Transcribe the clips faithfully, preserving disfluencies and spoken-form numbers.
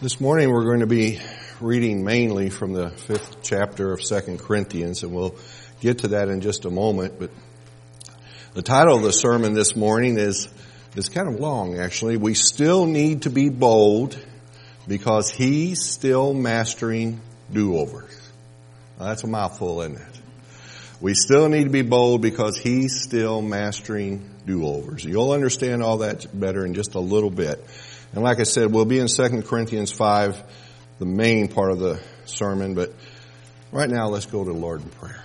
This morning we're going to be reading mainly from the fifth chapter of Second Corinthians, and we'll get to that in just a moment. But the title of the sermon this morning is, is kind of long actually. We still need to be bold because He's still mastering do-overs. Now, that's a mouthful, isn't it? We still need to be bold because He's still mastering do-overs. You'll understand all that better in just a little bit. And like I said, we'll be in Second Corinthians five, the main part of the sermon. But right now, let's go to the Lord in prayer.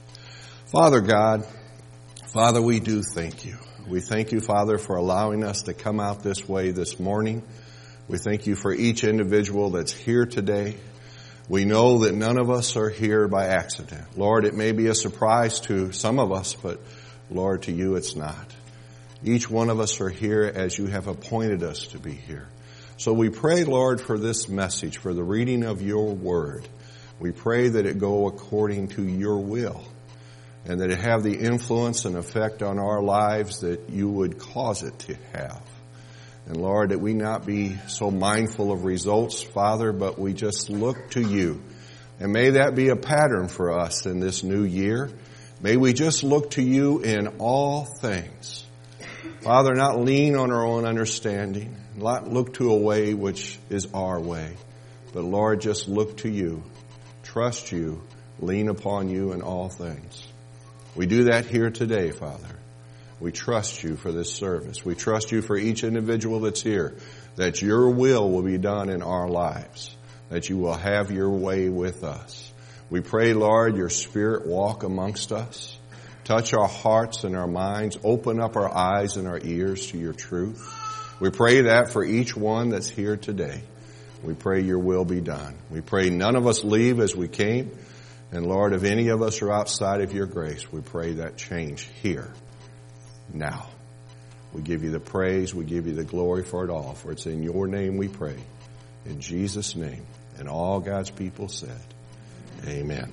Father God, Father, we do thank You. We thank You, Father, for allowing us to come out this way this morning. We thank You for each individual that's here today. We know that none of us are here by accident. Lord, it may be a surprise to some of us, but Lord, to You it's not. Each one of us are here as You have appointed us to be here. So we pray, Lord, for this message, for the reading of Your word. We pray that it go according to Your will and that it have the influence and effect on our lives that You would cause it to have. And Lord, that we not be so mindful of results, Father, but we just look to You. And may that be a pattern for us in this new year. May we just look to You in all things. Father, not lean on our own understanding, not look to a way which is our way, but Lord, just look to You, trust You, lean upon You in all things. We do that here today, Father. We trust You for this service. We trust You for each individual that's here, that Your will will be done in our lives, that You will have Your way with us. We pray, Lord, Your Spirit walk amongst us. Touch our hearts and our minds. Open up our eyes and our ears to Your truth. We pray that for each one that's here today. We pray Your will be done. We pray none of us leave as we came. And Lord, if any of us are outside of Your grace, we pray that change here, now. We give You the praise. We give You the glory for it all. For it's in Your name we pray. In Jesus' name. And all God's people said, amen.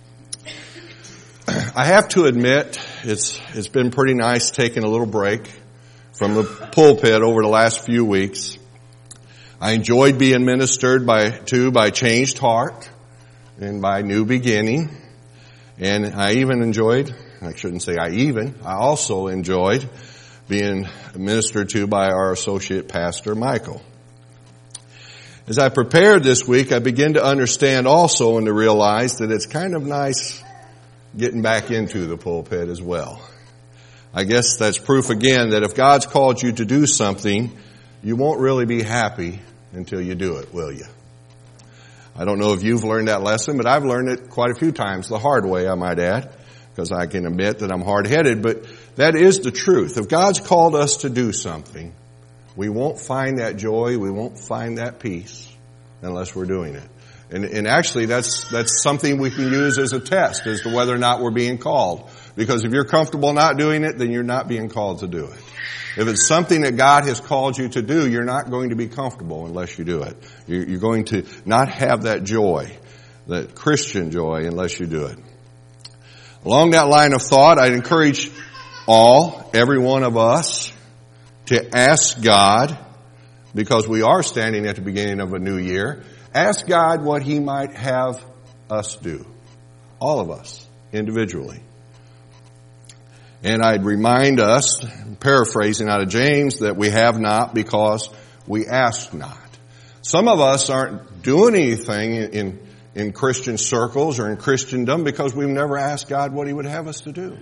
I have to admit, it's it's been pretty nice taking a little break from the pulpit over the last few weeks. I enjoyed being ministered by to by Changed Heart and by New Beginning. And I even enjoyed, I shouldn't say I even, I also enjoyed being ministered to by our associate pastor, Michael. As I prepared this week, I began to understand also and to realize that it's kind of nice getting back into the pulpit as well. I guess that's proof again that if God's called you to do something, you won't really be happy until you do it, will you? I don't know if you've learned that lesson, but I've learned it quite a few times the hard way, I might add, because I can admit that I'm hard-headed, but that is the truth. If God's called us to do something, we won't find that joy, we won't find that peace unless we're doing it. And, and actually, that's that's something we can use as a test as to whether or not we're being called. Because if you're comfortable not doing it, then you're not being called to do it. If it's something that God has called you to do, you're not going to be comfortable unless you do it. You're, you're going to not have that joy, that Christian joy, unless you do it. Along that line of thought, I'd encourage all, every one of us, to ask God, because we are standing at the beginning of a new year, ask God what He might have us do. All of us, individually. And I'd remind us, paraphrasing out of James, that we have not because we ask not. Some of us aren't doing anything in, in, in Christian circles or in Christendom because we've never asked God what He would have us to do.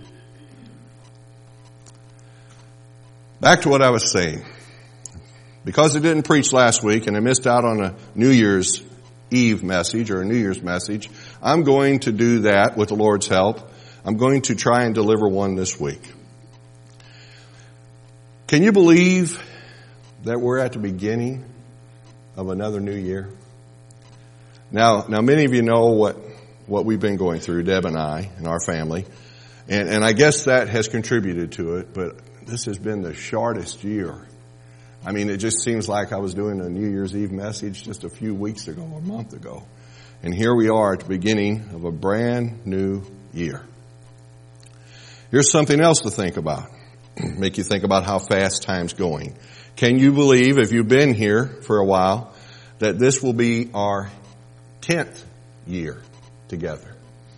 Back to what I was saying. Because I didn't preach last week and I missed out on a New Year's Eve message or a New Year's message, I'm going to do that with the Lord's help. I'm going to try and deliver one this week. Can you believe that we're at the beginning of another new year? Now, now many of you know what, what we've been going through, Deb and I and our family. And, and I guess that has contributed to it, but this has been the shortest year. I mean, it just seems like I was doing a New Year's Eve message just a few weeks ago, a month ago. And here we are at the beginning of a brand new year. Here's something else to think about. Make you think about how fast time's going. Can you believe, if you've been here for a while, that this will be our tenth year together.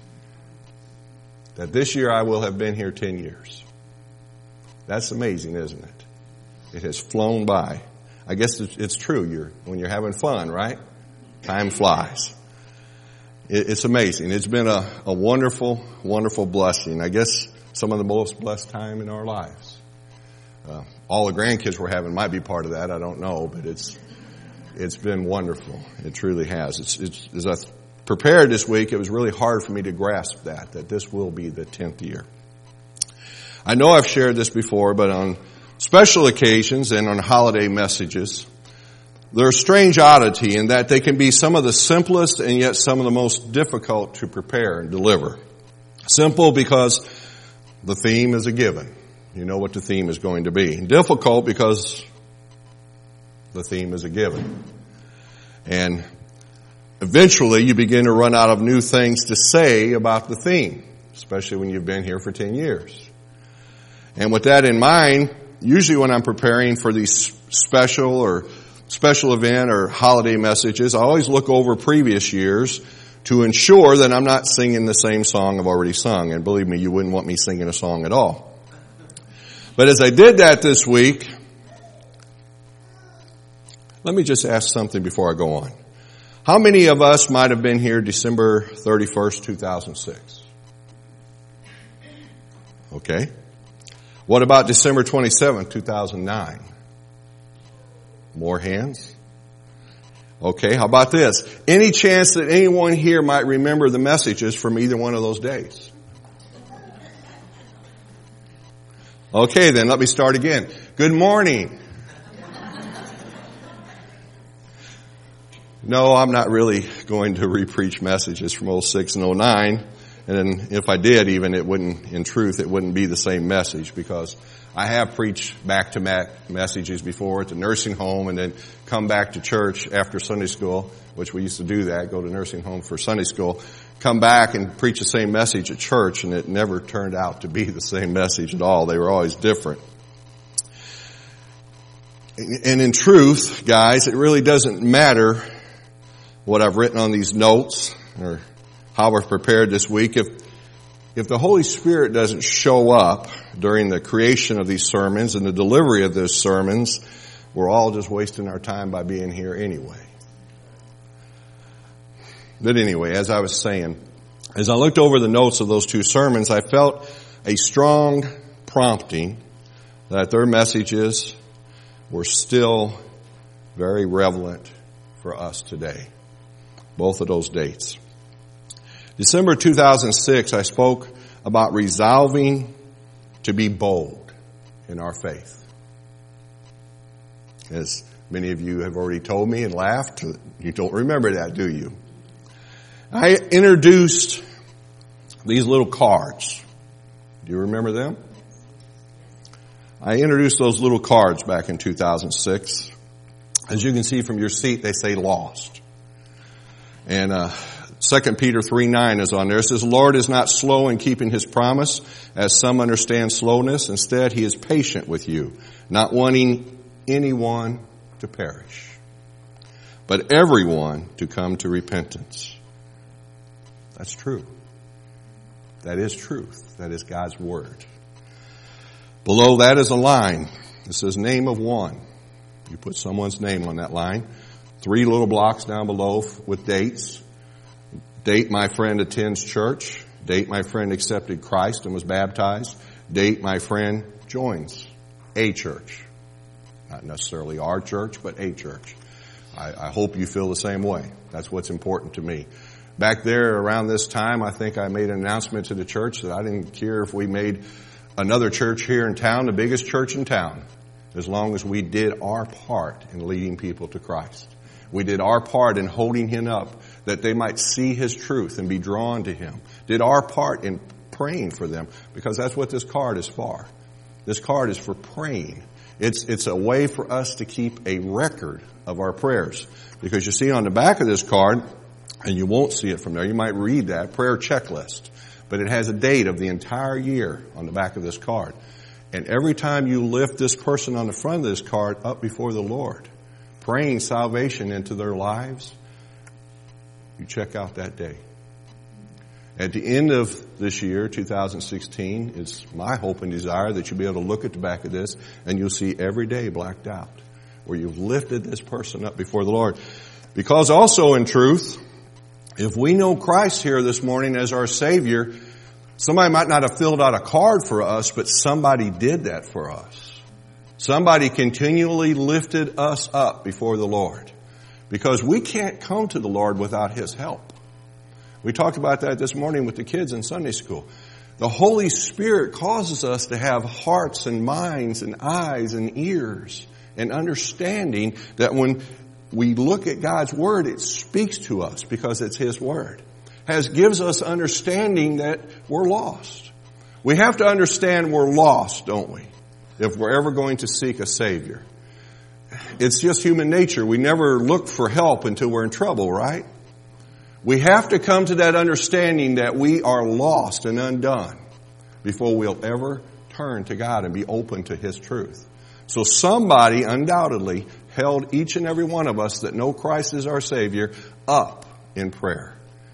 That this year I will have been here ten years. That's amazing, isn't it? It has flown by. I guess it's true. You're, when you're having fun, right? Time flies. It, it's amazing. It's been a, a wonderful, wonderful blessing. I guess some of the most blessed time in our lives. Uh, all the grandkids we're having might be part of that. I don't know, but it's it's been wonderful. It truly has. It's, it's as I prepared this week, it was really hard for me to grasp that that this will be the tenth year. I know I've shared this before, but on special occasions and on holiday messages, they're a strange oddity in that they can be some of the simplest and yet some of the most difficult to prepare and deliver. Simple because the theme is a given. You know what the theme is going to be. And difficult because the theme is a given. And eventually you begin to run out of new things to say about the theme, especially when you've been here for ten years. And with that in mind, usually when I'm preparing for these special or special event or holiday messages, I always look over previous years to ensure that I'm not singing the same song I've already sung. And believe me, you wouldn't want me singing a song at all. But as I did that this week, let me just ask something before I go on. How many of us might have been here December thirty-first, two thousand six? Okay. What about December twenty-seventh, two thousand nine? More hands? Okay, how about this? Any chance that anyone here might remember the messages from either one of those days? Okay, then let me start again. Good morning. No, I'm not really going to re-preach messages from oh six and oh nine. And if I did even, it wouldn't, in truth, it wouldn't be the same message because I have preached back-to-back messages before at the nursing home and then come back to church after Sunday school, which we used to do that, go to nursing home for Sunday school, come back and preach the same message at church, and it never turned out to be the same message at all. They were always different. And in truth, guys, it really doesn't matter what I've written on these notes or how we're prepared this week. If if the Holy Spirit doesn't show up during the creation of these sermons and the delivery of those sermons, we're all just wasting our time by being here anyway. But anyway, as I was saying, as I looked over the notes of those two sermons, I felt a strong prompting that their messages were still very relevant for us today. Both of those dates. December two thousand six, I spoke about resolving to be bold in our faith. As many of you have already told me and laughed, you don't remember that, do you? I introduced these little cards. Do you remember them? I introduced those little cards back in two thousand six. As you can see from your seat, they say lost. And uh Second Peter three nine is on there. It says, Lord is not slow in keeping his promise, as some understand slowness. Instead, he is patient with you, not wanting anyone to perish, but everyone to come to repentance. That's true. That is truth. That is God's word. Below that is a line. It says name of one. You put someone's name on that line. Three little blocks down below with dates. Date my friend attends church. Date my friend accepted Christ and was baptized. Date my friend joins a church. Not necessarily our church, but a church. I, I hope you feel the same way. That's what's important to me. Back there around this time, I think I made an announcement to the church that I didn't care if we made another church here in town, the biggest church in town, as long as we did our part in leading people to Christ. We did our part in holding him up that they might see his truth and be drawn to him. Did our part in praying for them, because that's what this card is for. This card is for praying. It's, it's a way for us to keep a record of our prayers. Because you see on the back of this card, and you won't see it from there, you might read that, prayer checklist. But it has a date of the entire year on the back of this card. And every time you lift this person on the front of this card up before the Lord, praying salvation into their lives, you check out that day. At the end of this year, two thousand sixteen, it's my hope and desire that you'll be able to look at the back of this and you'll see every day blacked out where you've lifted this person up before the Lord. Because also in truth, if we know Christ here this morning as our Savior, somebody might not have filled out a card for us, but somebody did that for us. Somebody continually lifted us up before the Lord. Because we can't come to the Lord without His help. We talked about that this morning with the kids in Sunday school. The Holy Spirit causes us to have hearts and minds and eyes and ears and understanding that when we look at God's Word, it speaks to us because it's His Word. Has gives us understanding that we're lost. We have to understand we're lost, don't we? If we're ever going to seek a Savior. It's just human nature. We never look for help until we're in trouble, right? We have to come to that understanding that we are lost and undone before we'll ever turn to God and be open to His truth. So somebody undoubtedly held each and every one of us that know Christ as our Savior up in prayer.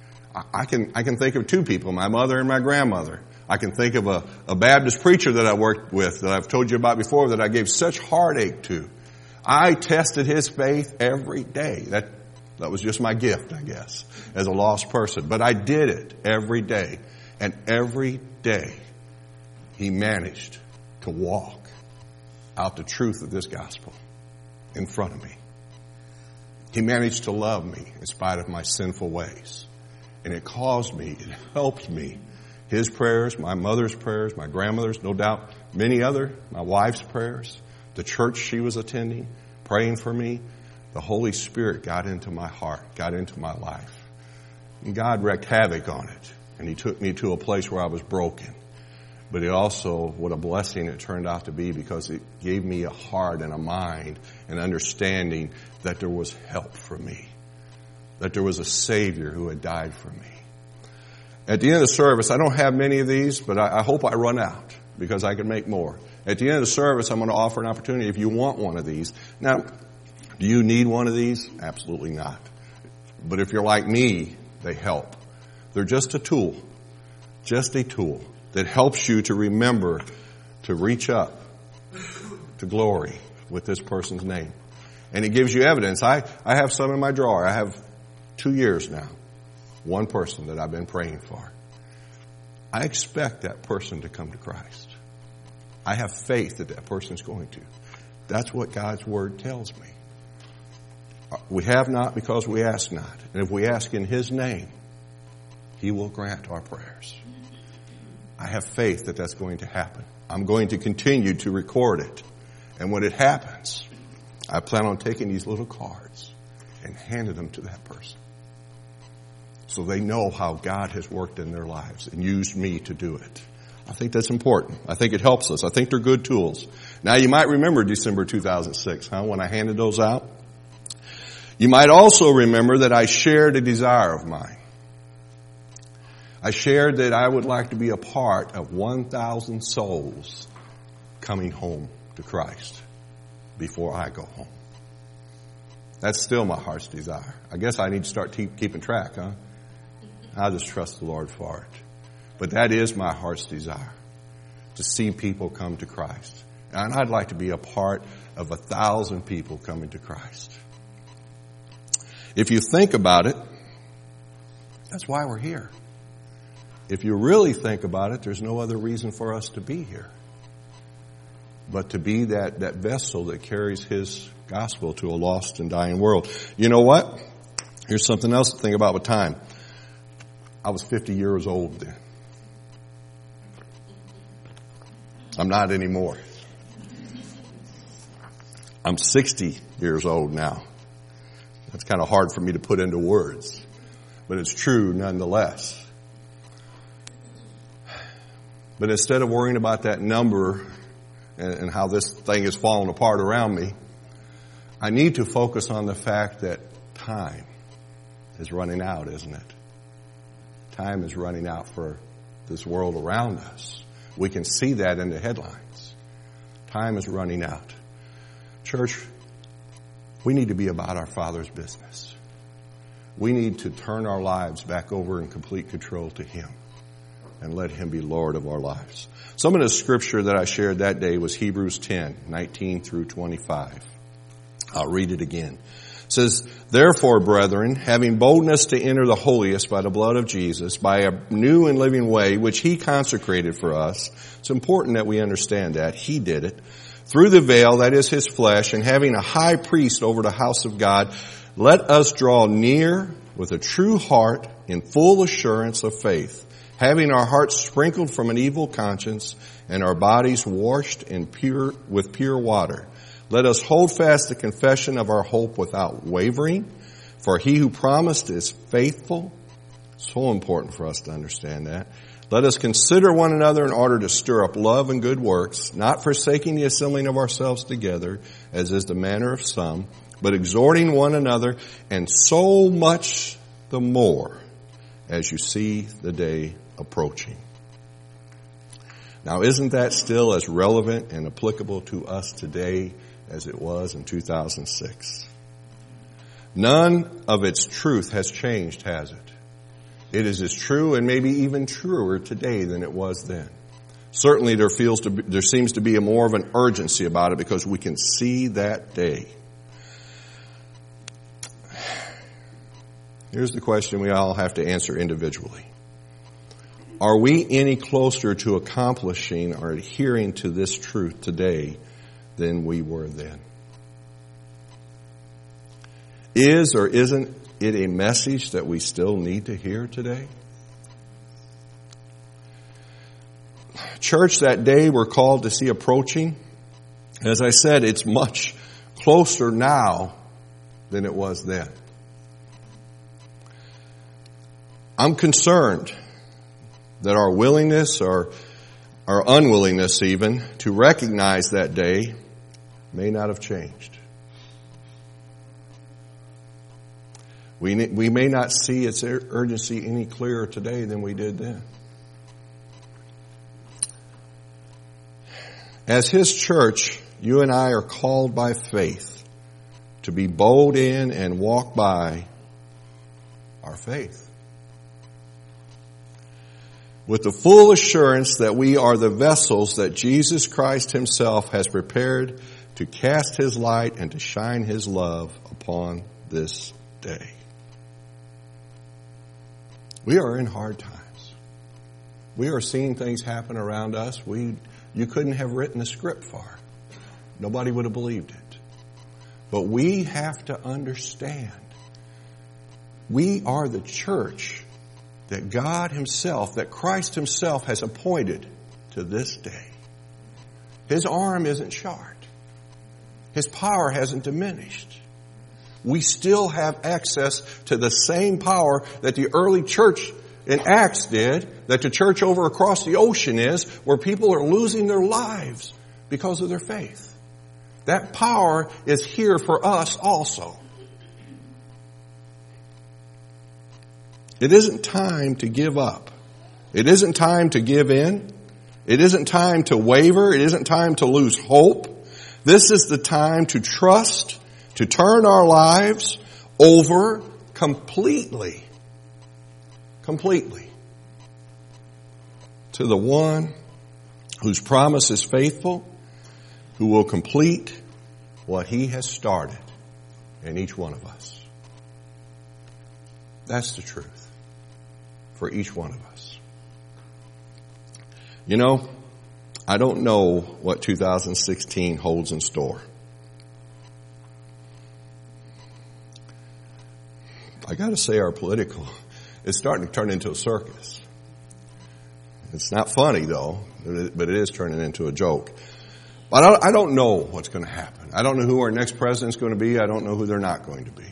I can, I can think of two people, my mother and my grandmother. I can think of a, a Baptist preacher that I worked with that I've told you about before that I gave such heartache to. I tested his faith every day. That That was just my gift, I guess, as a lost person. But I did it every day. And every day, he managed to walk out the truth of this gospel in front of me. He managed to love me in spite of my sinful ways. And it caused me, it helped me. His prayers, my mother's prayers, my grandmother's, no doubt, many other, my wife's prayers, the church she was attending, praying for me. The Holy Spirit got into my heart, got into my life. And God wreaked havoc on it. And He took me to a place where I was broken. But it also, what a blessing it turned out to be because it gave me a heart and a mind and understanding that there was help for me. That there was a Savior who had died for me. At the end of the service, I don't have many of these, but I, I hope I run out because I can make more. At the end of the service, I'm going to offer an opportunity if you want one of these. Now, do you need one of these? Absolutely not. But if you're like me, they help. They're just a tool. Just a tool that helps you to remember to reach up to glory with this person's name. And it gives you evidence. I, I have some in my drawer. I have two years now. One person that I've been praying for. I expect that person to come to Christ. I have faith that that person's going to. That's what God's Word tells me. We have not because we ask not. And if we ask in His name, He will grant our prayers. I have faith that that's going to happen. I'm going to continue to record it. And when it happens, I plan on taking these little cards and handing them to that person. So they know how God has worked in their lives and used me to do it. I think that's important. I think it helps us. I think they're good tools. Now you might remember December two thousand six, huh, when I handed those out. You might also remember that I shared a desire of mine. I shared that I would like to be a part of one thousand souls coming home to Christ before I go home. That's still my heart's desire. I guess I need to start keep, keeping track, huh? I'll just trust the Lord for it. But that is my heart's desire, to see people come to Christ. And I'd like to be a part of a thousand people coming to Christ. If you think about it, that's why we're here. If you really think about it, there's no other reason for us to be here but to be that, that vessel that carries His gospel to a lost and dying world. You know what? Here's something else to think about with time. I was fifty years old then. I'm not anymore. I'm sixty years old now. That's kind of hard for me to put into words, but it's true nonetheless. But instead of worrying about that number and, and how this thing is falling apart around me, I need to focus on the fact that time is running out, isn't it? Time is running out for this world around us. We can see that in the headlines. Time is running out. Church, We need to be about our Father's business. We need to turn our lives back over in complete control to Him and let Him be Lord of our lives. Some of the scripture that I shared that day was Hebrews ten, nineteen through twenty-five. I'll read it again. It says, "Therefore, brethren, having boldness to enter the holiest by the blood of Jesus, by a new and living way, which He consecrated for us," it's important that we understand that. He did it. "Through the veil, that is His flesh, and having a high priest over the house of God, let us draw near with a true heart in full assurance of faith, having our hearts sprinkled from an evil conscience and our bodies washed in pure, with pure water. Let us hold fast the confession of our hope without wavering, for He who promised is faithful." So important for us to understand that. "Let us consider one another in order to stir up love and good works, not forsaking the assembling of ourselves together, as is the manner of some, but exhorting one another, and so much the more as you see the day approaching." Now, isn't that still as relevant and applicable to us today as it was in two thousand six? None of its truth has changed, has it? It is as true and maybe even truer today than it was then. Certainly there feels to be, there seems to be a more of an urgency about it because we can see that day. Here's the question we all have to answer individually. Are we any closer to accomplishing or adhering to this truth today than we were then? Is or isn't it a message that we still need to hear today? Church, that day we're called to see approaching. As I said, it's much closer now than it was then. I'm concerned that our willingness or our unwillingness even to recognize that day may not have changed. We, we may not see its urgency any clearer today than we did then. As His church, you and I are called by faith to be bold in and walk by our faith, with the full assurance that we are the vessels that Jesus Christ Himself has prepared to cast His light and to shine His love upon this day. We are in hard times. We are seeing things happen around us we you couldn't have written a script for. Nobody would have believed it. But we have to understand, we are the church that God Himself, that Christ Himself has appointed to this day. His arm isn't short. His power hasn't diminished. We still have access to the same power that the early church in Acts did, that the church over across the ocean is, where people are losing their lives because of their faith. That power is here for us also. It isn't time to give up. It isn't time to give in. It isn't time to waver. It isn't time to lose hope. This is the time to trust, to turn our lives over completely, completely to the one whose promise is faithful, who will complete what He has started in each one of us. That's the truth for each one of us. You know, I don't know what two thousand sixteen holds in store. I got to say, our political is starting to turn into a circus. It's not funny, though, but it is turning into a joke. But I don't know what's going to happen. I don't know who our next president's going to be. I don't know who they're not going to be.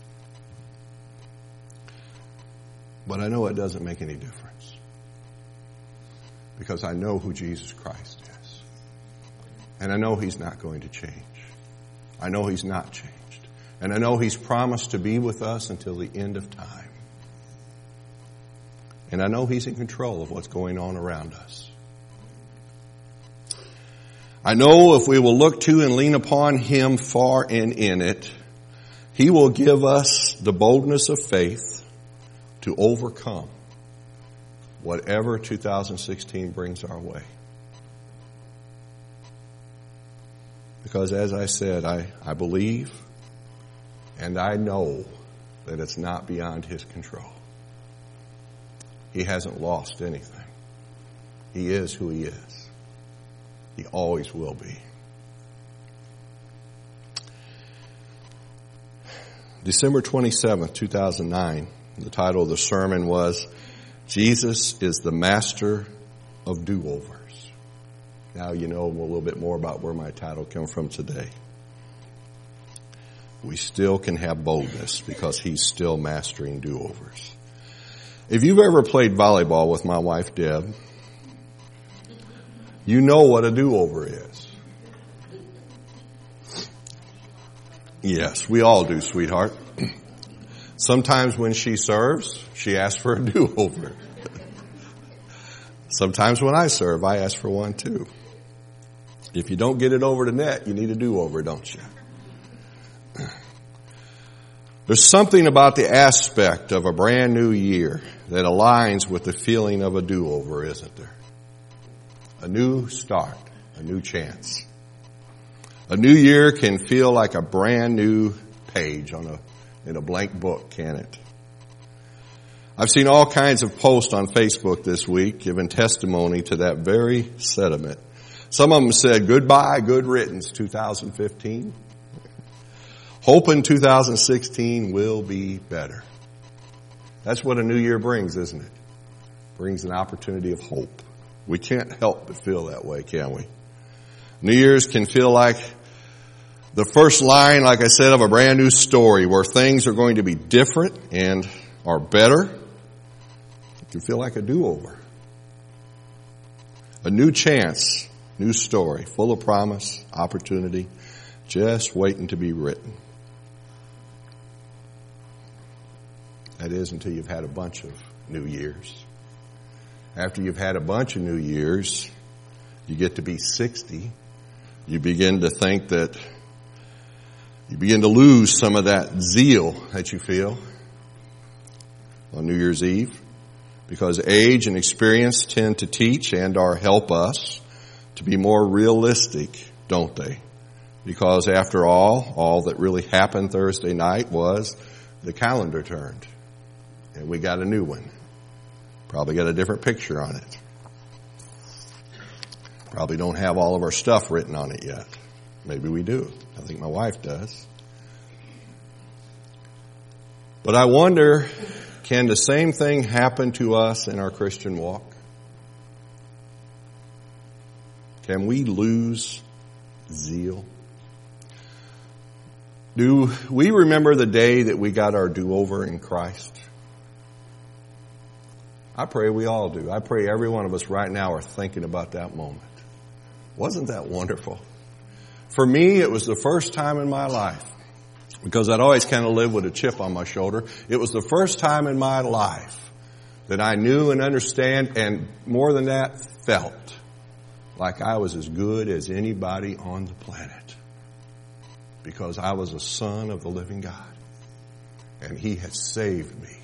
But I know it doesn't make any difference, because I know who Jesus Christ is. And I know He's not going to change. I know He's not changed. And I know He's promised to be with us until the end of time. And I know He's in control of what's going on around us. I know if we will look to and lean upon Him far and in it, He will give us the boldness of faith to overcome whatever two thousand sixteen brings our way. Because as I said, I, I believe and I know that it's not beyond His control. He hasn't lost anything. He is who He is. He always will be. December twenty-seventh, two thousand nine, the title of the sermon was, Jesus is the Master of Do-Overs. Now you know a little bit more about where my title came from today. We still can have boldness because He's still mastering do-overs. If you've ever played volleyball with my wife, Deb, you know what a do-over is. Yes, we all do, sweetheart. Sometimes when she serves, she asks for a do-over. Sometimes when I serve, I ask for one too. If you don't get it over the net, you need a do-over, don't you? There's something about the aspect of a brand new year that aligns with the feeling of a do-over, isn't there? A new start, a new chance. A new year can feel like a brand new page on a in a blank book, can it? I've seen all kinds of posts on Facebook this week giving testimony to that very sentiment. Some of them said, goodbye, good riddance, two thousand fifteen. Hoping two thousand sixteen will be better. That's what a new year brings, isn't it? Brings an opportunity of hope. We can't help but feel that way, can we? New Year's can feel like the first line, like I said, of a brand new story where things are going to be different and are better. It can feel like a do-over. A new chance, new story, full of promise, opportunity, just waiting to be written. That is until you've had a bunch of New Years. After you've had a bunch of New Years, you get to be sixty. You begin to think that you begin to lose some of that zeal that you feel on New Year's Eve, because age and experience tend to teach and or help us to be more realistic, don't they? Because after all, all that really happened Thursday night was the calendar turned and we got a new one. Probably got a different picture on it. Probably don't have all of our stuff written on it yet. Maybe we do. I think my wife does. But I wonder, can the same thing happen to us in our Christian walk? Can we lose zeal? Do we remember the day that we got our do-over in Christ? I pray we all do. I pray every one of us right now are thinking about that moment. Wasn't that wonderful? For me, it was the first time in my life, because I'd always kind of lived with a chip on my shoulder. It was the first time in my life that I knew and understand, and more than that, felt like I was as good as anybody on the planet, because I was a son of the living God, and He had saved me.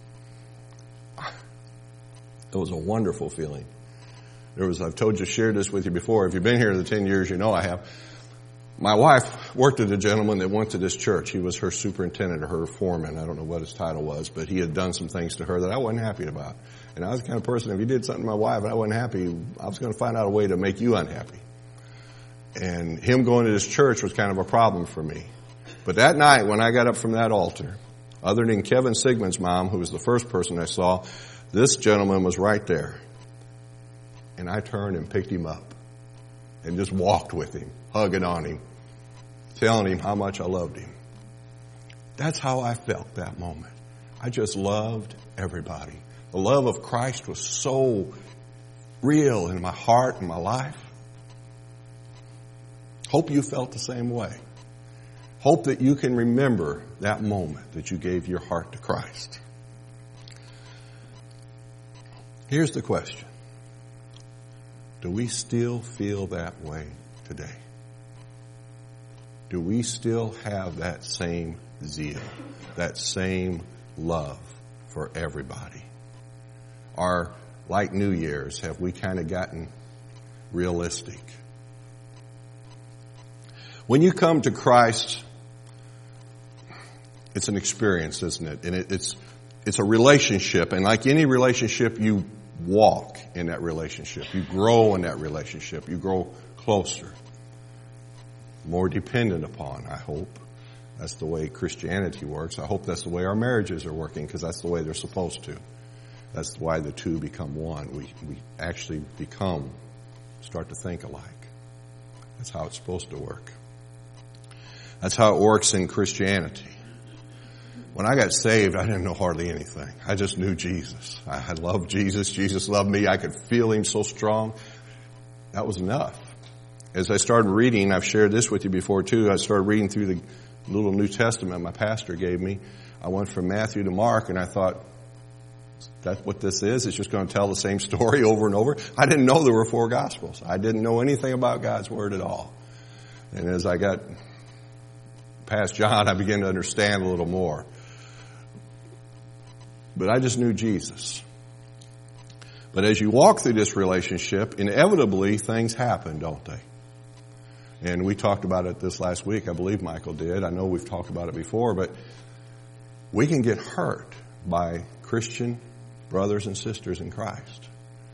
It was a wonderful feeling. There was, I've told you, shared this with you before. If you've been here the ten years, you know I have. My wife worked with a gentleman that went to this church. He was her superintendent or her foreman. I don't know what his title was, but he had done some things to her that I wasn't happy about. And I was the kind of person, if you did something to my wife and I wasn't happy, I was going to find out a way to make you unhappy. And him going to this church was kind of a problem for me. But that night when I got up from that altar, other than Kevin Sigmund's mom, who was the first person I saw, this gentleman was right there. And I turned and picked him up and just walked with him, hugging on him, telling him how much I loved him. That's how I felt that moment. I just loved everybody. The love of Christ was so real in my heart and my life. Hope you felt the same way. Hope that you can remember that moment that you gave your heart to Christ. Here's the question. Do we still feel that way today? Do we still have that same zeal, that same love for everybody. Or, like New Year's, have we kind of gotten realistic? When you come to Christ, it's an experience, isn't it? And it, it's it's a relationship. And like any relationship, you walk in that relationship. You grow in that relationship. You grow closer. More dependent upon, I hope. That's the way Christianity works. I hope that's the way our marriages are working, because that's the way they're supposed to. That's why the two become one. We we actually become, start to think alike. That's how it's supposed to work. That's how it works in Christianity. When I got saved, I didn't know hardly anything. I just knew Jesus. I had loved Jesus. Jesus loved me. I could feel Him so strong. That was enough. As I started reading, I've shared this with you before too, I started reading through the little New Testament my pastor gave me. I went from Matthew to Mark, and I thought, that's what this is? It's just going to tell the same story over and over? I didn't know there were four Gospels. I didn't know anything about God's Word at all. And as I got past John, I began to understand a little more. But I just knew Jesus. But as you walk through this relationship, inevitably things happen, don't they? And we talked about it this last week. I believe Michael did. I know we've talked about it before, but we can get hurt by Christian brothers and sisters in Christ.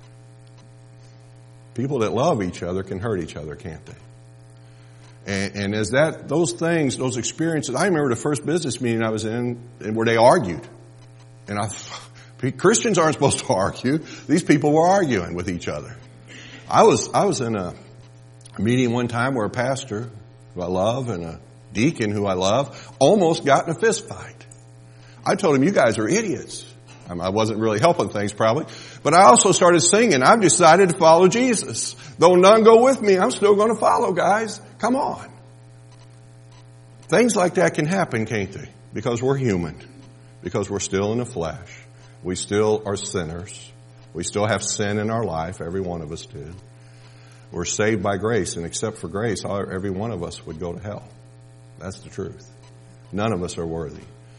People that love each other can hurt each other, can't they? And, and as that, those things, those experiences, I remember the first business meeting I was in, and where they argued. And I, Christians aren't supposed to argue. These people were arguing with each other. I was, I was in a meeting one time where a pastor who I love and a deacon who I love almost got in a fist fight. I told him, you guys are idiots. I mean, I wasn't really helping things probably. But I also started singing. I've decided to follow Jesus. Though none go with me, I'm still going to follow, guys. Come on. Things like that can happen, can't they? Because we're human. Because we're still in the flesh. We still are sinners. We still have sin in our life. Every one of us did. We're saved by grace. And except for grace, every one of us would go to hell. That's the truth. None of us are worthy.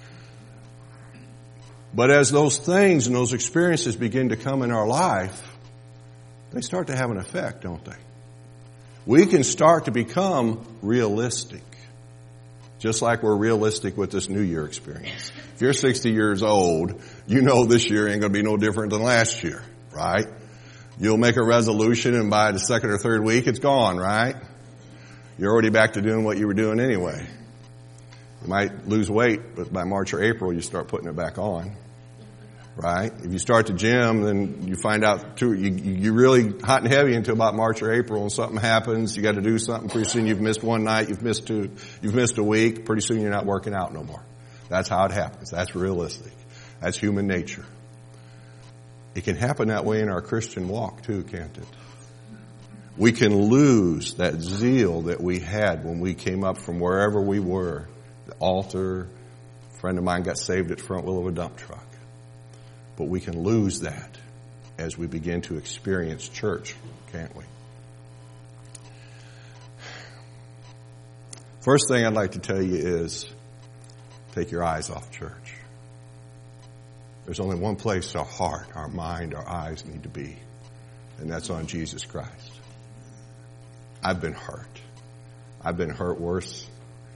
But as those things and those experiences begin to come in our life, they start to have an effect, don't they? We can start to become realistic. Just like we're realistic with this New Year experience. If you're sixty years old, you know this year ain't going to be no different than last year, right? You'll make a resolution and by the second or third week, it's gone, right? You're already back to doing what you were doing anyway. You might lose weight, but by March or April, you start putting it back on. Right? If you start the gym, then you find out too, you, you're really hot and heavy until about March or April, and something happens. You got to do something. Pretty soon you've missed one night, you've missed two, you've missed a week. Pretty soon you're not working out no more. That's how it happens. That's realistic. That's human nature. It can happen that way in our Christian walk too, can't it? We can lose that zeal that we had when we came up from wherever we were. The altar, a friend of mine got saved at the front wheel of a dump truck. But we can lose that as we begin to experience church, can't we? First thing I'd like to tell you is take your eyes off church. There's only one place our heart, our mind, our eyes need to be, and that's on Jesus Christ. I've been hurt. I've been hurt worse.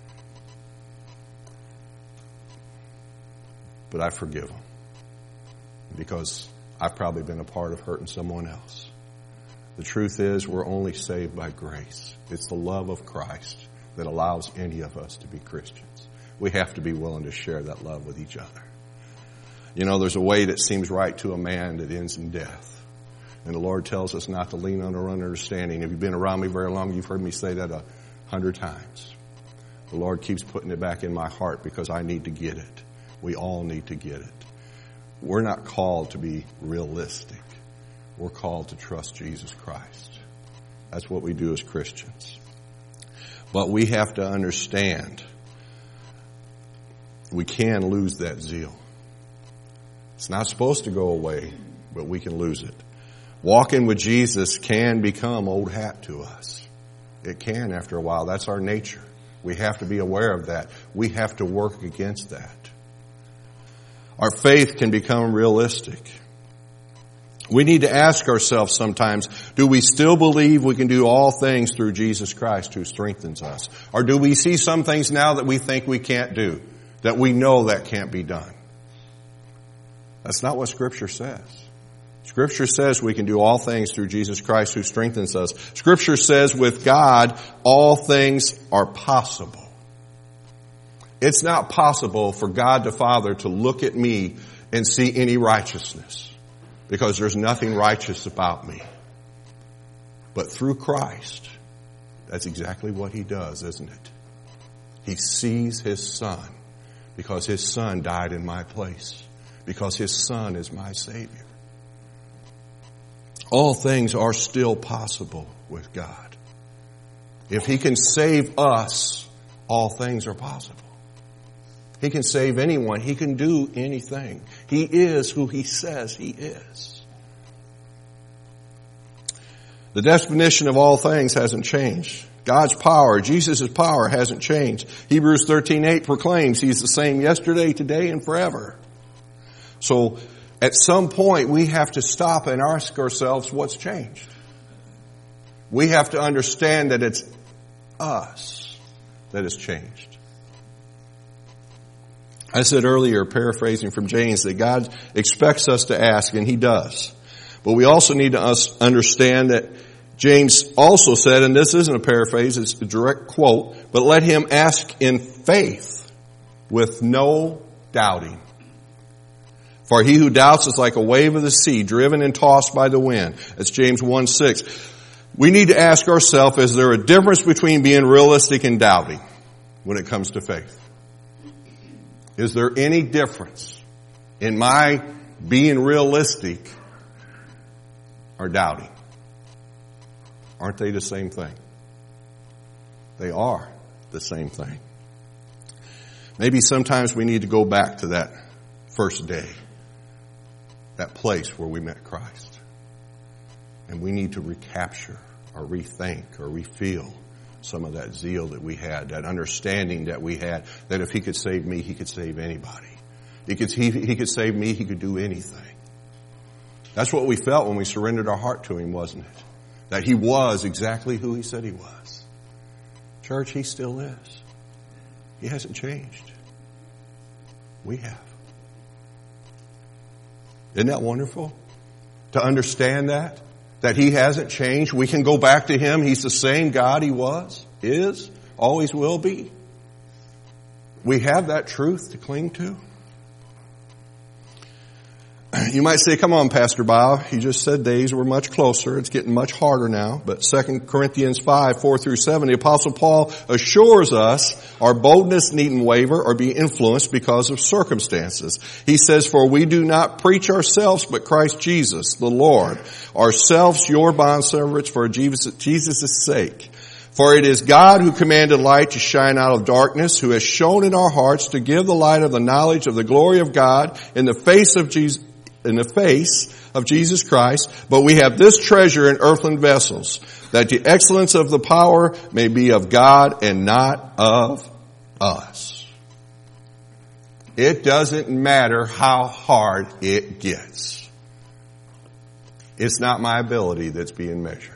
But I forgive them. Because I've probably been a part of hurting someone else. The truth is, we're only saved by grace. It's the love of Christ that allows any of us to be Christians. We have to be willing to share that love with each other. You know, there's a way that seems right to a man that ends in death. And the Lord tells us not to lean on our own understanding. If you've been around me very long, you've heard me say that a hundred times. The Lord keeps putting it back in my heart because I need to get it. We all need to get it. We're not called to be realistic. We're called to trust Jesus Christ. That's what we do as Christians. But we have to understand we can lose that zeal. It's not supposed to go away, but we can lose it. Walking with Jesus can become old hat to us. It can after a while. That's our nature. We have to be aware of that. We have to work against that. Our faith can become realistic. We need to ask ourselves sometimes, do we still believe we can do all things through Jesus Christ who strengthens us? Or do we see some things now that we think we can't do, that we know that can't be done? That's not what Scripture says. Scripture says we can do all things through Jesus Christ who strengthens us. Scripture says with God, all things are possible. It's not possible for God the Father to look at me and see any righteousness, because there's nothing righteous about me. But through Christ, that's exactly what He does, isn't it? He sees His Son because His Son died in my place, because His Son is my Savior. All things are still possible with God. If He can save us, all things are possible. He can save anyone. He can do anything. He is who He says He is. The definition of all things hasn't changed. God's power, Jesus' power hasn't changed. Hebrews thirteen eight proclaims He's the same yesterday, today, and forever. So at some point we have to stop and ask ourselves what's changed. We have to understand that it's us that has changed. I said earlier, paraphrasing from James, that God expects us to ask, and He does. But we also need to understand that James also said, and this isn't a paraphrase, it's a direct quote, but let him ask in faith with no doubting. For he who doubts is like a wave of the sea, driven and tossed by the wind. That's James one six. We need to ask ourselves, is there a difference between being realistic and doubting when it comes to faith? Is there any difference in my being realistic or doubting? Aren't they the same thing? They are the same thing. Maybe sometimes we need to go back to that first day, that place where we met Christ. And we need to recapture or rethink or refeel some of that zeal that we had, that understanding that we had, that if He could save me, He could save anybody. He could, he, he could save me, He could do anything. That's what we felt when we surrendered our heart to Him, wasn't it? That He was exactly who He said He was. Church, He still is. He hasn't changed. We have. Isn't that wonderful? To understand that? That He hasn't changed. We can go back to Him. He's the same God He was, is, always will be. We have that truth to cling to. You might say, come on, Pastor Bob. You just said days were much closer. It's getting much harder now. But Second Corinthians five, four through seven, the Apostle Paul assures us our boldness needn't waver or be influenced because of circumstances. He says, for we do not preach ourselves, but Christ Jesus, the Lord, ourselves your bondservants for Jesus' sake. For it is God who commanded light to shine out of darkness, who has shown in our hearts to give the light of the knowledge of the glory of God in the face of Jesus, in the face of Jesus Christ. But we have this treasure in earthen vessels, that the excellence of the power may be of God and not of us. It doesn't matter how hard it gets. It's not my ability that's being measured.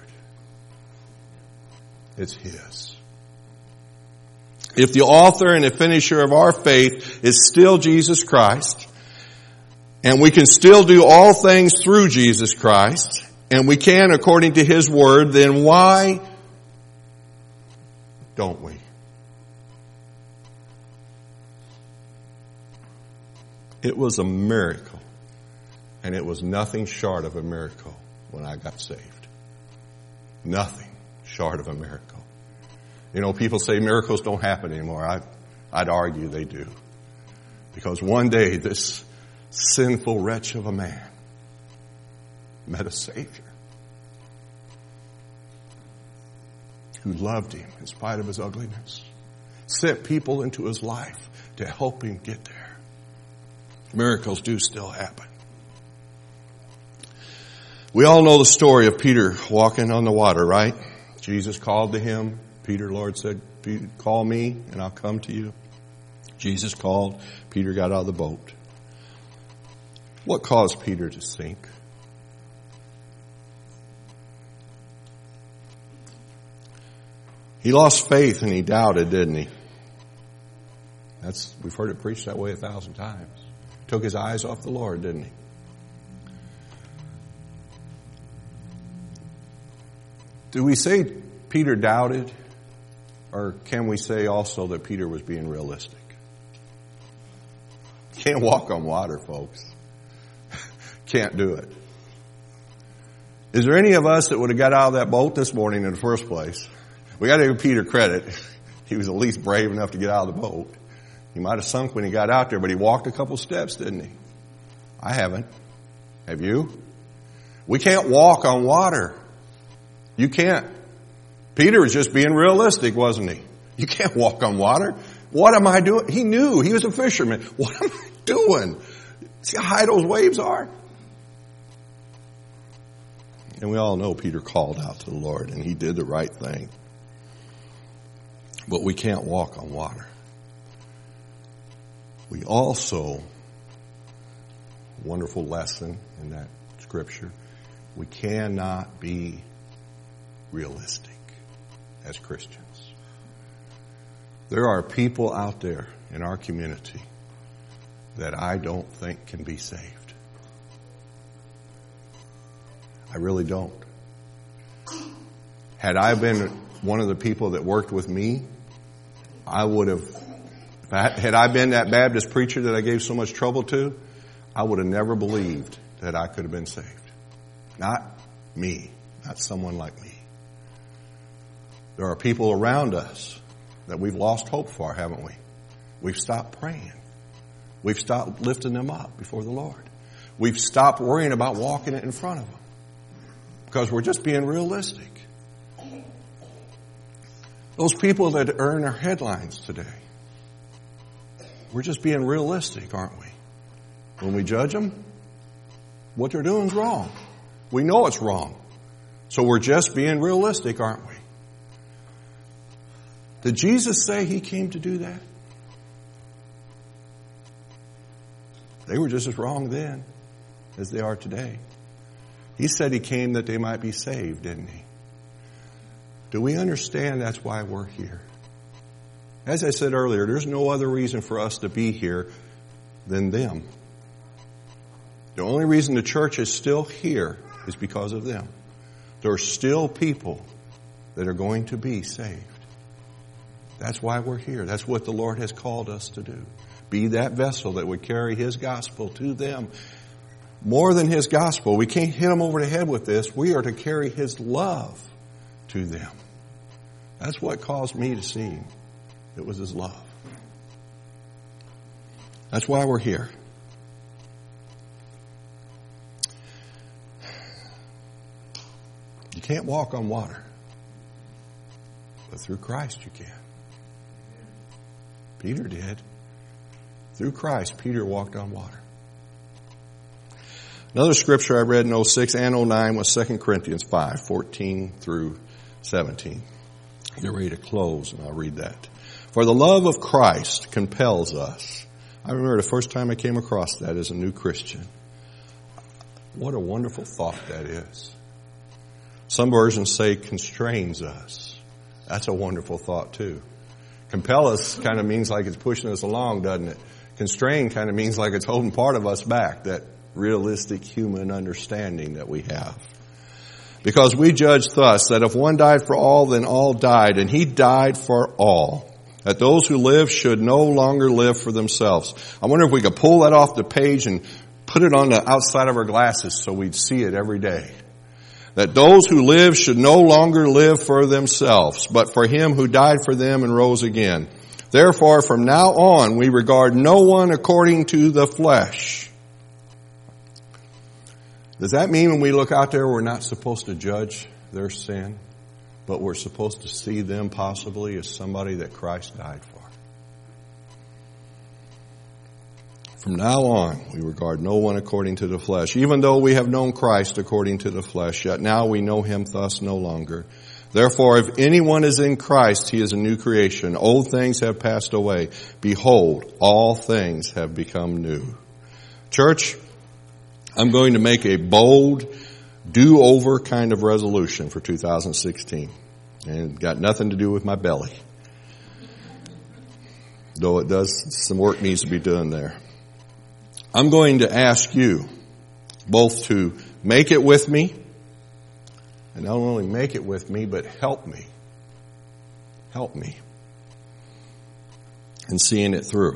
It's His. If the author and the finisher of our faith is still Jesus Christ, and we can still do all things through Jesus Christ, and we can according to His Word, then why don't we? It was a miracle, and it was nothing short of a miracle when I got saved. Nothing short of a miracle. You know, people say miracles don't happen anymore. I, I'd argue they do. Because one day this sinful wretch of a man met a Savior who loved him in spite of his ugliness, sent people into his life to help him get there. Miracles do still happen. We all know the story of Peter walking on the water, right? Jesus called to him. Peter, Lord, said, Peter, call me and I'll come to you. Jesus called. Peter got out of the boat. What caused Peter to sink? He lost faith and he doubted, didn't he? That's, we've heard it preached that way a thousand times. Took his eyes off the Lord, didn't he? Do we say Peter doubted? Or can we say also that Peter was being realistic? Can't walk on water, folks. Can't do it. Is there any of us that would have got out of that boat this morning in the first place? We got to give Peter credit. He was at least brave enough to get out of the boat. He might have sunk when he got out there, but he walked a couple steps, didn't he? I haven't. Have you? We can't walk on water. You can't. Peter was just being realistic, wasn't he? You can't walk on water. What am I doing? He knew. He was a fisherman. What am I doing? See how high those waves are? And we all know Peter called out to the Lord, and he did the right thing. But we can't walk on water. We also, wonderful lesson in that scripture, we cannot be realistic as Christians. There are people out there in our community that I don't think can be saved. I really don't. Had I been one of the people that worked with me, I would have, had I been that Baptist preacher that I gave so much trouble to, I would have never believed that I could have been saved. Not me, not someone like me. There are people around us that we've lost hope for, haven't we? We've stopped praying. We've stopped lifting them up before the Lord. We've stopped worrying about walking it in front of them because we're just being realistic. Those people that earn our headlines today, we're just being realistic, aren't we? When we judge them, what they're doing is wrong. We know it's wrong. So we're just being realistic, aren't we? Did Jesus say he came to do that? They were just as wrong then as they are today. He said he came that they might be saved, didn't he? Do we understand that's why we're here? As I said earlier, there's no other reason for us to be here than them. The only reason the church is still here is because of them. There are still people that are going to be saved. That's why we're here. That's what the Lord has called us to do. Be that vessel that would carry his gospel to them. More than his gospel. We can't hit them over the head with this. We are to carry his love to them. That's what caused me to see him. It was his love. That's why we're here. You can't walk on water. But through Christ you can. Peter did. Through Christ, Peter walked on water. Another scripture I read in oh six and oh nine was Second Corinthians five, fourteen through seventeen. Get ready to close and I'll read that. For the love of Christ compels us. I remember the first time I came across that as a new Christian. What a wonderful thought that is. Some versions say constrains us. That's a wonderful thought too. Compel us kind of means like it's pushing us along, doesn't it? Constrain kind of means like it's holding part of us back, that realistic human understanding that we have. Because we judge thus, that if one died for all, then all died, and he died for all. That those who live should no longer live for themselves. I wonder if we could pull that off the page and put it on the outside of our glasses so we'd see it every day. That those who live should no longer live for themselves, but for him who died for them and rose again. Therefore, from now on, we regard no one according to the flesh. Does that mean when we look out there, we're not supposed to judge their sin, but we're supposed to see them possibly as somebody that Christ died for? From now on, we regard no one according to the flesh. Even though we have known Christ according to the flesh, yet now we know him thus no longer. Therefore, if anyone is in Christ, he is a new creation. Old things have passed away. Behold, all things have become new. Church, I'm going to make a bold, do-over kind of resolution for two thousand sixteen. And got nothing to do with my belly. Though it does, some work needs to be done there. I'm going to ask you both to make it with me, and not only make it with me, but help me. Help me in seeing it through.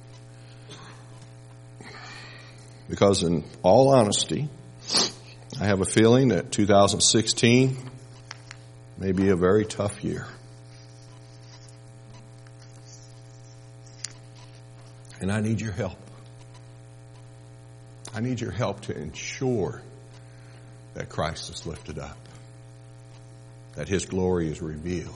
Because in all honesty, I have a feeling that two thousand sixteen may be a very tough year. And I need your help. I need your help to ensure that Christ is lifted up, that His glory is revealed.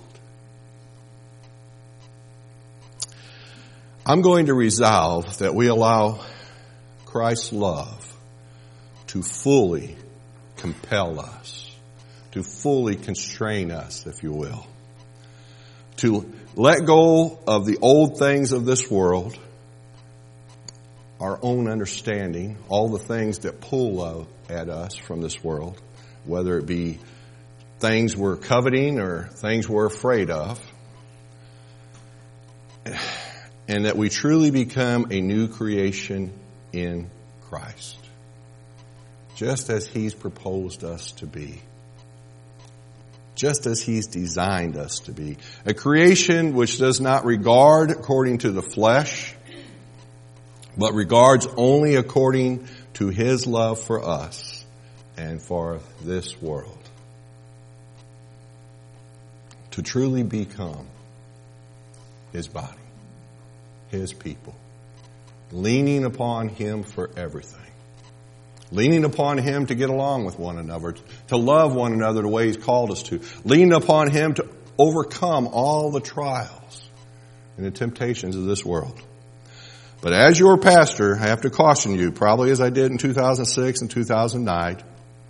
I'm going to resolve that we allow Christ's love to fully compel us, to fully constrain us, if you will, to let go of the old things of this world, our own understanding, all the things that pull at us from this world, whether it be things we're coveting or things we're afraid of, and that we truly become a new creation in Christ, just as He's proposed us to be, just as He's designed us to be. A creation which does not regard according to the flesh, but regards only according to His love for us and for this world. To truly become His body, His people, leaning upon Him for everything. Leaning upon Him to get along with one another, to love one another the way He's called us to. Leaning upon Him to overcome all the trials and the temptations of this world. But as your pastor, I have to caution you, probably as I did in two thousand six and two thousand nine,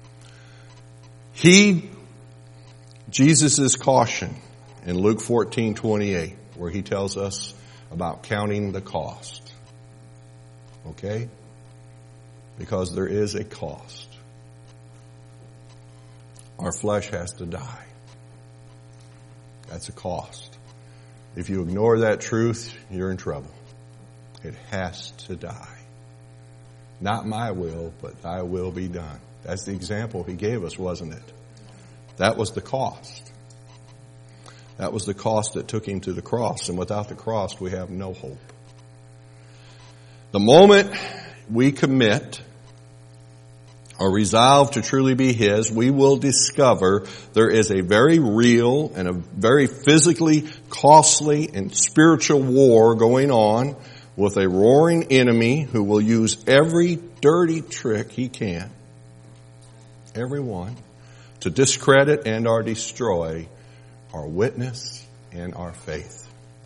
heed Jesus' caution in Luke fourteen twenty-eight, where He tells us about counting the cost. Okay? Because there is a cost. Our flesh has to die. That's a cost. If you ignore that truth, you're in trouble. It has to die. Not my will, but Thy will be done. That's the example He gave us, wasn't it? That was the cost. That was the cost that took Him to the cross. And without the cross, we have no hope. The moment we commit or resolve to truly be His, we will discover there is a very real and a very physically costly and spiritual war going on with a roaring enemy who will use every dirty trick he can, every one, to discredit and or destroy our witness and our faith.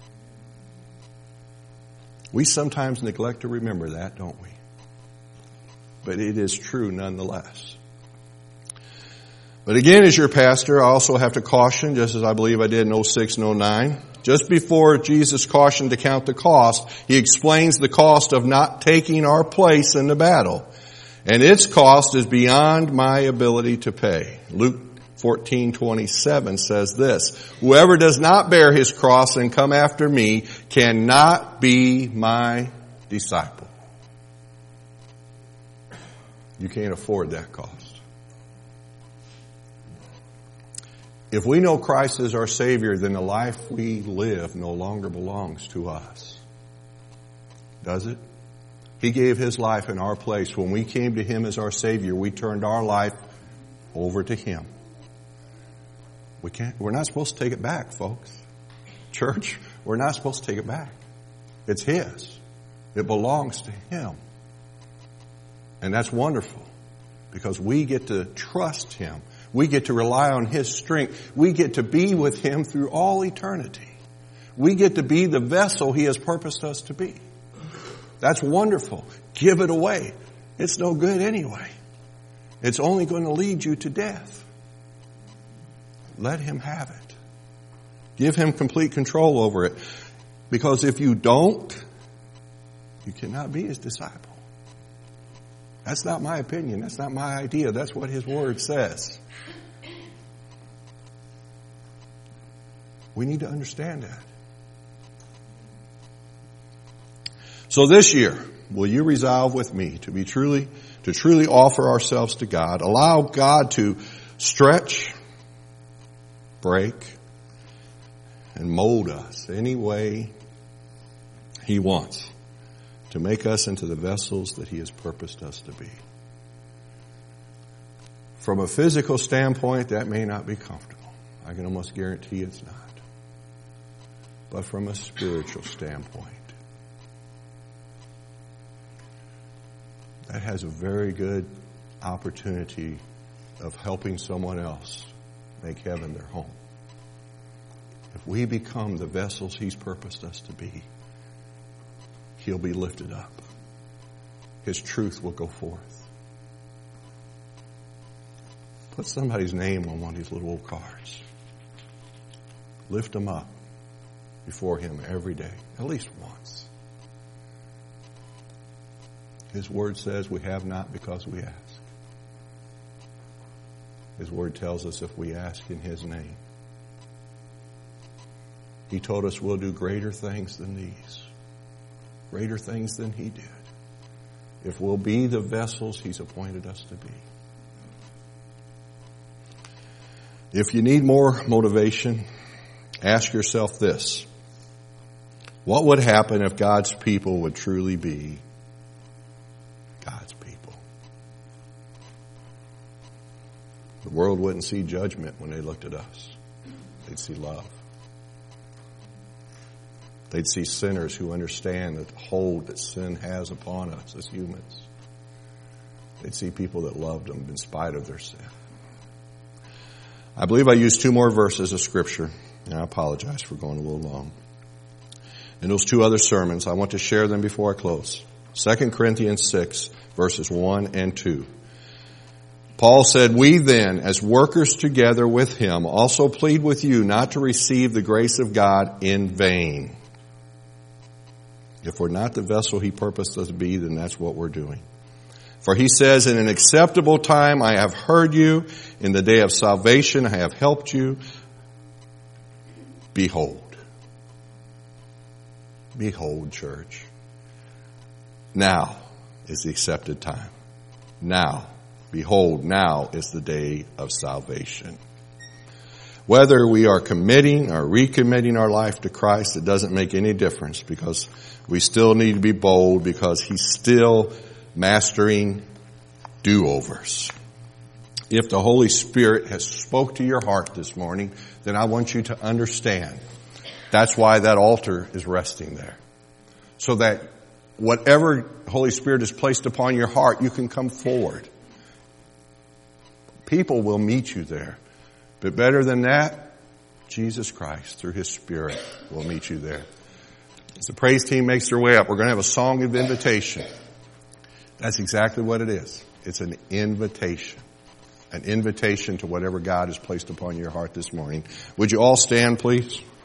We sometimes neglect to remember that, don't we? But it is true nonetheless. But again, as your pastor, I also have to caution, just as I believe I did in oh six and oh nine, just before Jesus cautioned to count the cost, He explains the cost of not taking our place in the battle. And its cost is beyond my ability to pay. Luke fourteen twenty-seven says this, whoever does not bear his cross and come after me cannot be my disciple. You can't afford that cost. If we know Christ is our Savior, then the life we live no longer belongs to us. Does it? He gave His life in our place. When we came to Him as our Savior, we turned our life over to Him. We can't, we're not supposed to take it back, folks. Church, we're not supposed to take it back. It's His. It belongs to Him. And that's wonderful because we get to trust Him. We get to rely on His strength. We get to be with Him through all eternity. We get to be the vessel He has purposed us to be. That's wonderful. Give it away. It's no good anyway. It's only going to lead you to death. let him have it. Give him complete control over it. Because if you don't, you cannot be his disciple. That's not my opinion. That's not my idea. That's what his word says. We need to understand that. So this year, will you resolve with me to be truly, to truly offer ourselves to God, allow God to stretch, break, and mold us any way he wants to make us into the vessels that he has purposed us to be. From a physical standpoint, that may not be comfortable. I can almost guarantee it's not. But from a spiritual standpoint, that has a very good opportunity of helping someone else make heaven their home. If we become the vessels he's purposed us to be, he'll be lifted up. His truth will go forth. Put somebody's name on one of these little old cards. Lift them up before him every day, at least once. His word says we have not because we ask. His word tells us if we ask in his name. He told us we'll do greater things than these. Greater things than he did. If we'll be the vessels he's appointed us to be. If you need more motivation, ask yourself this. What would happen if God's people would truly be God's people? The world wouldn't see judgment when they looked at us. They'd see love. They'd see sinners who understand the hold that sin has upon us as humans. They'd see people that loved them in spite of their sin. I believe I used two more verses of Scripture, and I apologize for going a little long. In those two other sermons, I want to share them before I close. Second Corinthians six, verses one and two. Paul said, "We then, as workers together with him, also plead with you not to receive the grace of God in vain." If we're not the vessel he purposed us to be, then that's what we're doing. For he says, "In an acceptable time I have heard you. In the day of salvation I have helped you. Behold." Behold, church. Now is the accepted time. Now. Behold, now is the day of salvation. Whether we are committing or recommitting our life to Christ, it doesn't make any difference because we still need to be bold because he's still mastering do-overs. If the Holy Spirit has spoke to your heart this morning, then I want you to understand. That's why that altar is resting there. So that whatever Holy Spirit has placed upon your heart, you can come forward. People will meet you there. But better than that, Jesus Christ, through his Spirit, will meet you there. As the praise team makes their way up, we're going to have a song of invitation. That's exactly what it is. It's an invitation. An invitation to whatever God has placed upon your heart this morning. Would you all stand, please?